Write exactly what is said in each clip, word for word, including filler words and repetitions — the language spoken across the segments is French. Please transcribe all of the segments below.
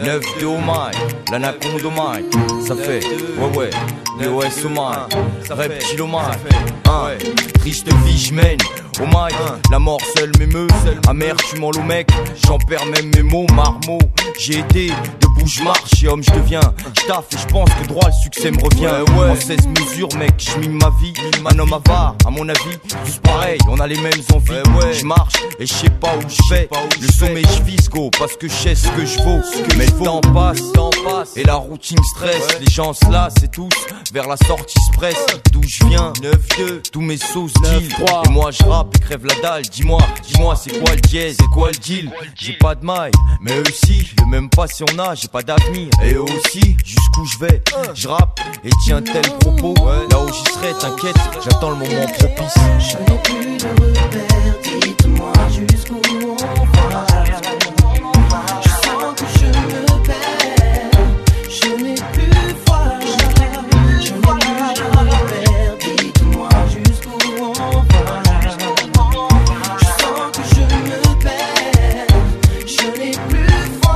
neuf deux au mic, l'anaconde au mic. Ça fait, ouais ouais, D O S au mic, reptile au mic. Hein, triste vie j'mène au mic, la mort seule m'émeut. Amertume au mec, j'en perds même mes mots, marmots. J'ai été debout, j'marche et homme j'deviens. J'taffe et j'pense que droit le succès me revient. Ouais, ouais. En seize mesures mec, j'mime ma vie. Un homme avare, à mon avis, tous pareil, on a les mêmes envies. Ouais, ouais. J'marche et j'sais pas où j'vais. Le sommet j'vise go, parce que j'sais ce que j'vaux. Mais le temps passe, passe et la routine stress. Ouais. Les gens se lassent et tous vers la sortie se pressent. D'où j'viens, neuf deux, tous mes sauces deal. Et moi j'rappe et crève la dalle. Dis-moi, dis-moi c'est quoi le dièse, c'est quoi le deal? J'ai pas de maille, mais eux aussi, je même pas si on a, j'ai pas d'avenir. Et eux aussi, jusqu'où je vais, je rappe et tiens tel propos. Là où j'y serai, t'inquiète, j'attends le moment propice. Je n'ai plus de repères, dites-moi jusqu'où on va. Je sens que je me perds, je n'ai plus foi. Je n'ai plus de repères, dites-moi jusqu'où on va. Je sens que je me perds, je n'ai plus foi.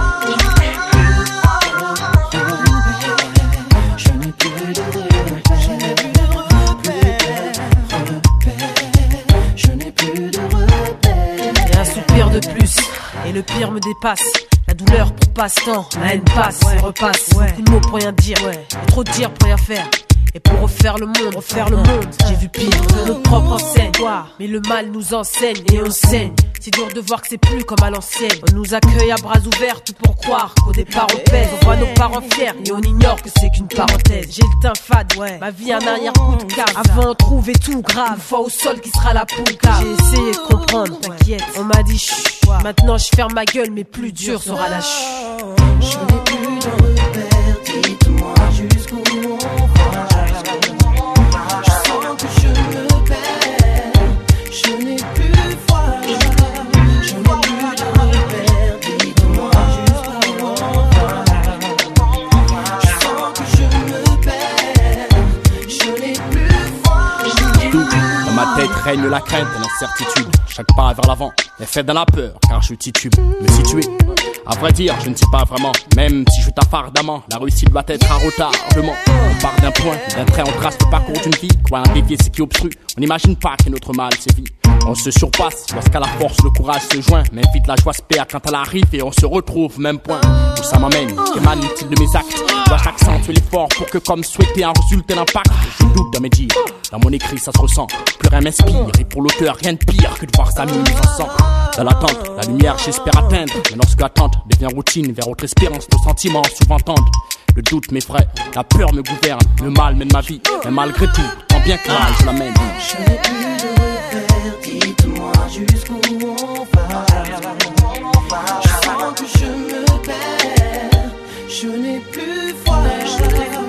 Je n'ai plus de repères, je n'ai plus de repères, je n'ai plus de repères. Et un soupir de plus, et le pire me dépasse. La douleur pour passe-temps, la haine passe et repasse. Beaucoup de mots pour rien dire, et trop de dire pour rien faire. Et pour refaire le monde, refaire le monde, j'ai vu pire, notre propre enseigne. Mais le mal nous enseigne et on saigne. C'est dur de voir que c'est plus comme à l'ancienne. On nous accueille à bras ouverts, tout pour croire qu'au départ on pèse. On voit nos parents fiers et on ignore que c'est qu'une parenthèse. J'ai le teint fade, ouais, ma vie un arrière-coup de cave. Avant on trouvait tout grave, une fois au sol qui sera la poule cave. J'ai essayé de comprendre, t'inquiète, on m'a dit chut. Maintenant je ferme ma gueule mais plus dur sera la chute. Je n'ai plus de repères, dites-moi jusqu'où on va. Je sens que je me perds, je n'ai plus foi. Je n'ai plus de repères, dites-moi jusqu'où on va. Je sens que je me perds, je n'ai plus foi. Dans ma tête règne la crainte et l'incertitude. Chaque pas vers l'avant est fait dans la peur, car je titube. Me situer, à vrai dire, je ne sais pas vraiment. Même si je t'affare d'amant, la réussite doit être un retardement. On part d'un point, d'un trait, on trace le parcours d'une vie. Quoi, un dévier, c'est qui obstrue. On n'imagine pas que notre mal sévit. On se surpasse lorsqu'à la force le courage se joint. Mais vite la joie se perd quand elle arrive et on se retrouve même point. Où ça m'amène, qu'émane l'utile de mes actes. Dois-je accentuer l'effort pour que comme souhaité en résulte un impact. Je doute dans mes dires, dans mon écrit ça se ressent. Plus rien m'inspire et pour l'auteur rien de pire que de voir sa mine ensemble. Dans l'attente, la lumière j'espère atteindre. Mais lorsque l'attente devient routine, vers autre espérance, nos sentiments souvent tendent. Le doute m'effraie, la peur me gouverne. Le mal mène ma vie, mais malgré tout, tant bien que mal je l'amène. Je n'ai plus de repères, dites-moi jusqu'où on va. Je sens que je me perds, je n'ai plus foi.